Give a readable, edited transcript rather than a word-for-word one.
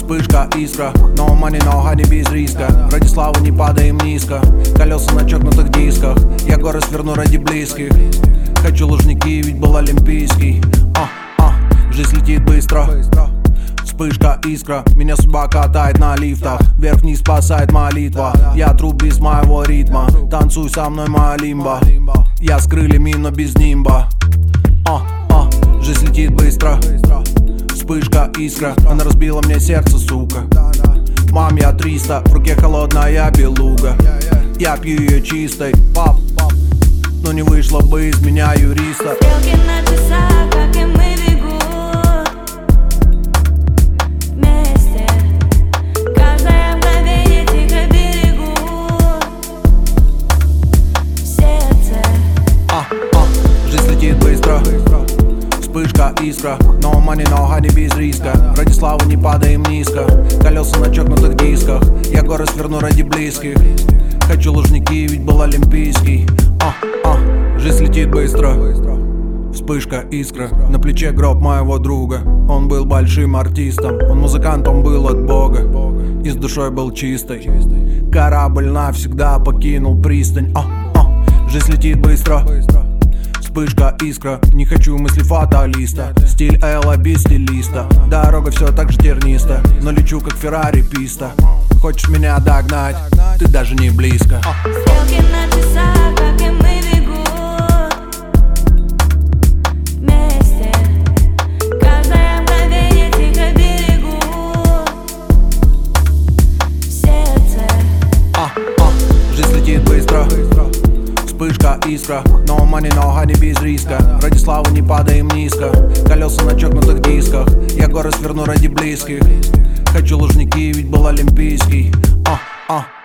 Вспышка, искра, no money, no honey, без риска. Ради славы не падаем низко. Колеса на чокнутых дисках. Я горы сверну ради близких. Хочу Лужники, ведь был олимпийский. Жизнь летит быстро. Вспышка, искра, меня судьба катает на лифтах. Вверх-вниз спасает молитва. Я труп без моего ритма. Танцуй со мной, моя лимба. Я с крыльями, но без нимба. Жизнь летит быстро. Вспышка, искра, она разбила мне сердце, сука. Мам, я 300, в руке холодная белуга. Я пью ее чистой, пап, но не вышло бы из меня юриста. Стрелки на часах, как и мы, бегут вместе. Каждое мгновение тихо берегут в сердце. Жизнь летит быстро. Вспышка, искра, no money, no honey, без риска. Ради славы не падаем низко. Колеса на чокнутых дисках. Я горы сверну ради близких. Хочу Лужники, ведь был олимпийский. Жизнь летит быстро. Вспышка, искра, на плече гроб моего друга. Он был большим артистом, он музыкант, он был от Бога. И с душой был чистой. Корабль навсегда покинул пристань. Жизнь летит быстро. Вспышка, искра, не хочу мысли фаталиста. Стиль Элла без стилиста. Дорога все так же терниста, но лечу как Феррари писта. Хочешь меня догнать? Ты даже не близко. Стрелки на часах, как и мы, бегут вместе. Каждое мгновение тихо берегут в сердце. Жизнь летит быстро. Вспышка, искра, no money, no honey, без риска. Ради славы не падаем низко. Колеса на чокнутых дисках. Я горы сверну ради близких. Хочу Лужники, ведь был олимпийский.